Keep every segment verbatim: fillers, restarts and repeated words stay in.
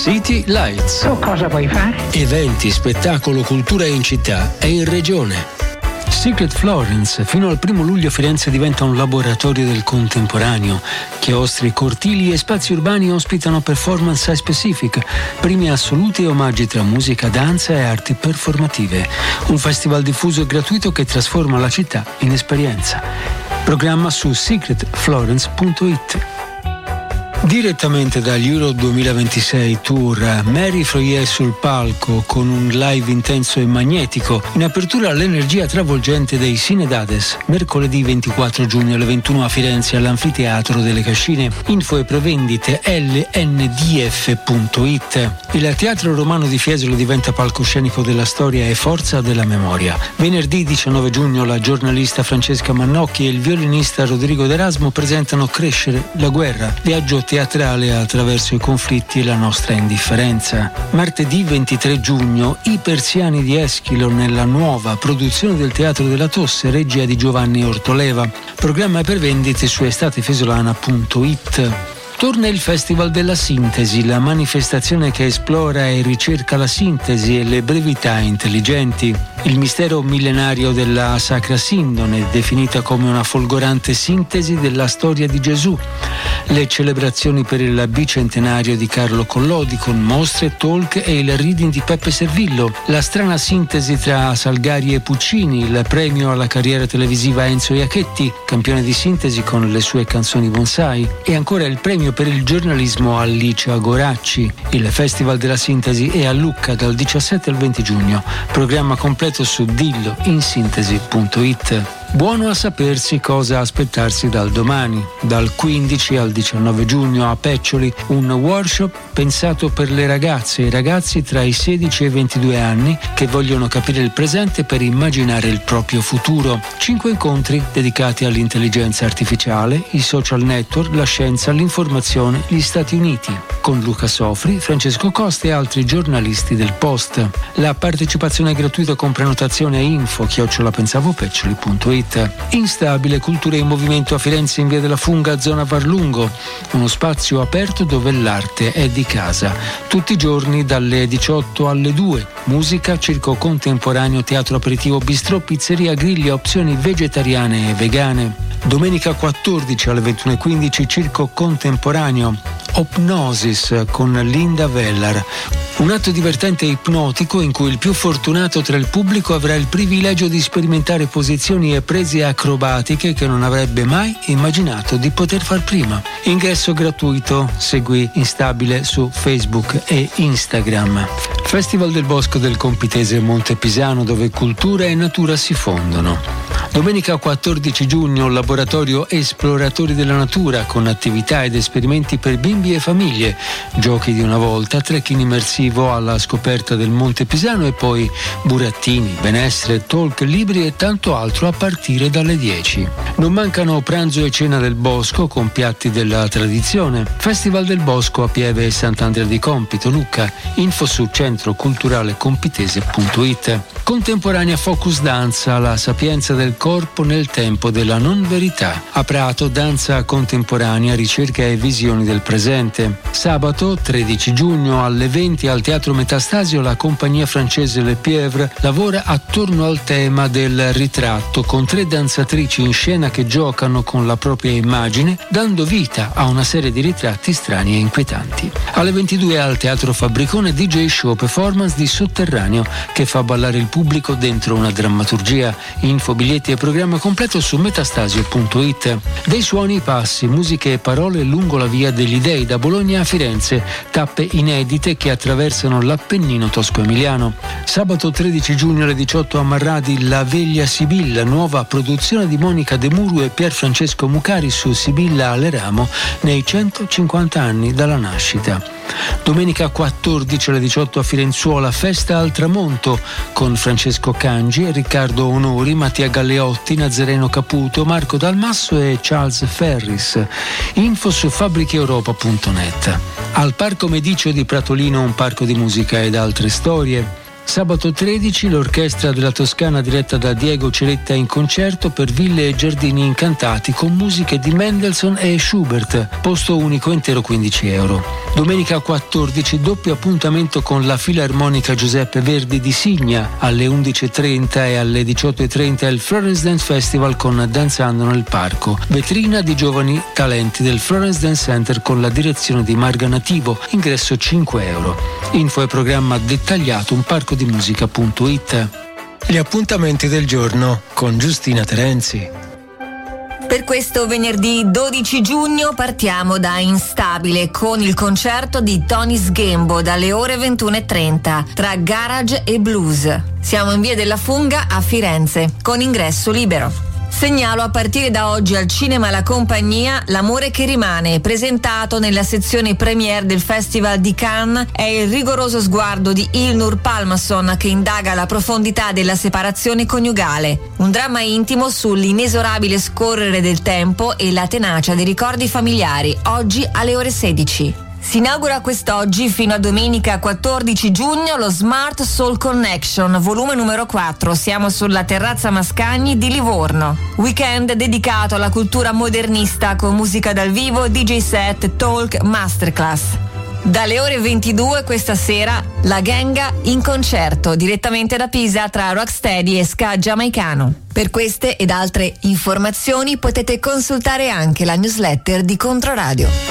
City Lights. Tu cosa vuoi fare? Eventi, spettacolo, cultura in città e in regione. Secret Florence. Fino al primo luglio Firenze diventa un laboratorio del contemporaneo. Chiostri, cortili e spazi urbani ospitano performance site specific, premi assoluti e omaggi tra musica, danza e arti performative. Un festival diffuso e gratuito che trasforma la città in esperienza. Programma su secret florence punto it. Direttamente dagli Euro duemilaventisei Tour, Mary Froyer sul palco con un live intenso e magnetico, in apertura all'energia travolgente dei Cinedades, mercoledì ventiquattro giugno alle ventuno a Firenze all'Anfiteatro delle Cascine. Info e prevendite L N D F punto it. Il Teatro Romano di Fiesole diventa palcoscenico della storia e forza della memoria. Venerdì diciannove giugno la giornalista Francesca Mannocchi e il violinista Rodrigo D'Erasmo presentano Crescere la guerra, viaggio teatrale attraverso i conflitti e la nostra indifferenza. Martedì ventitré giugno I Persiani di Eschilo nella nuova produzione del Teatro della Tosse, regia di Giovanni Ortoleva. Programma per vendite su estatefesolana punto it. Torna il Festival della Sintesi, la manifestazione che esplora e ricerca la sintesi e le brevità intelligenti. Il mistero millenario della Sacra Sindone, definita come una folgorante sintesi della storia di Gesù. Le celebrazioni per il bicentenario di Carlo Collodi con mostre, talk e il reading di Peppe Servillo. La strana sintesi tra Salgari e Puccini, il premio alla carriera televisiva Enzo Iacchetti, campione di sintesi con le sue canzoni bonsai. E ancora il premio per il giornalismo a Licia Goracci. Il Festival della Sintesi è a Lucca dal diciassette al venti giugno. Programma completo su dillo in sintesi punto it. Buono a sapersi cosa aspettarsi dal domani. Dal quindici al diciannove giugno a Peccioli, un workshop pensato per le ragazze e i ragazzi tra i sedici e i ventidue anni che vogliono capire il presente per immaginare il proprio futuro. Cinque incontri dedicati all'intelligenza artificiale, i social network, la scienza, l'informazione, gli Stati Uniti, con Luca Sofri, Francesco Costa e altri giornalisti del Post. La partecipazione è gratuita con prenotazione a info chiocciola pensavopeccioli punto it. Instabile, cultura in movimento a Firenze in via della Funga, zona Varlungo, uno spazio aperto dove l'arte è di casa. Tutti i giorni dalle diciotto alle due. Musica, circo contemporaneo, teatro aperitivo, bistrò, pizzeria, griglia, opzioni vegetariane e vegane. Domenica quattordici alle ventuno e quindici circo contemporaneo, Opnosis con Linda Vellar. Un atto divertente e ipnotico in cui il più fortunato tra il pubblico avrà il privilegio di sperimentare posizioni e prese acrobatiche che non avrebbe mai immaginato di poter far prima. Ingresso gratuito, segui Instabile su Facebook e Instagram. Festival del Bosco del Compitese Monte Pisano, dove cultura e natura si fondono. Domenica quattordici giugno, laboratorio Esploratori della Natura con attività ed esperimenti per bimbi e famiglie, giochi di una volta, trekking immersivo alla scoperta del Monte Pisano e poi burattini, benessere, talk, libri e tanto altro a partire dalle dieci. Non mancano pranzo e cena del bosco con piatti della tradizione. Festival del Bosco a Pieve e Sant'Andrea di Compito, Lucca. Info su centro culturale compitese punto it. Contemporanea Focus Danza, la sapienza del corpo nel tempo della non verità. A Prato, danza contemporanea, ricerca e visioni del presente. Sabato tredici giugno alle venti al Teatro Metastasio la compagnia francese Le Pièvre lavora attorno al tema del ritratto con tre danzatrici in scena che giocano con la propria immagine, dando vita a una serie di ritratti strani e inquietanti. Alle ventidue al Teatro Fabbricone D J show performance di Sotterraneo che fa ballare il pubblico dentro una drammaturgia. Info, biglietti e programma completo su metastasio punto it. Dei suoni i passi, musiche e parole lungo la via degli dei da Bologna a Firenze, tappe inedite che attraversano l'Appennino tosco-emiliano. Sabato tredici giugno alle diciotto a Marradi La Veglia Sibilla, nuova produzione di Monica De Muru e Pier Francesco Mucari su Sibilla Aleramo nei centocinquanta anni dalla nascita. Domenica quattordici alle diciotto a Firenzuola Festa al Tramonto con Francesco Cangi, Riccardo Onori, Mattia Galleotti, Nazareno Caputo, Marco Dalmasso e Charles Ferris. Info su fabbricheeuropa punto net. Al Parco Medicio di Pratolino un parco di musica ed altre storie. Sabato tredici l'Orchestra della Toscana diretta da Diego Ceretta in concerto per ville e giardini incantati con musiche di Mendelssohn e Schubert, posto unico intero quindici euro. Domenica quattordici, doppio appuntamento con la Filarmonica Giuseppe Verdi di Signa. Alle undici e trenta e alle diciotto e trenta il Florence Dance Festival con Danzando nel Parco. Vetrina di giovani talenti del Florence Dance Center con la direzione di Marga Nativo. Ingresso cinque euro. Info e programma dettagliato un parco di musica punto it. Gli appuntamenti del giorno con Giustina Terenzi. Per questo venerdì dodici giugno partiamo da Instabile con il concerto di Tony Sghembo dalle ore ventuno e trenta tra garage e blues. Siamo in via della Funga a Firenze con ingresso libero. Segnalo a partire da oggi al cinema La Compagnia L'amore che rimane, presentato nella sezione premiere del Festival di Cannes. È il rigoroso sguardo di Ilnur Palmason che indaga la profondità della separazione coniugale. Un dramma intimo sull'inesorabile scorrere del tempo e la tenacia dei ricordi familiari, oggi alle ore sedici. Si inaugura quest'oggi fino a domenica quattordici giugno lo Smart Soul Connection, volume numero quattro. Siamo sulla terrazza Mascagni di Livorno. Weekend dedicato alla cultura modernista con musica dal vivo, D J set, talk, masterclass. Dalle ore ventidue questa sera La Genga in concerto direttamente da Pisa tra rocksteady e ska giamaicano. Per queste ed altre informazioni potete consultare anche la newsletter di Controradio.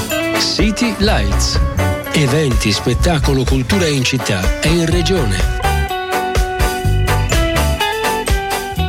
City Lights. Eventi, spettacolo, cultura in città e in regione.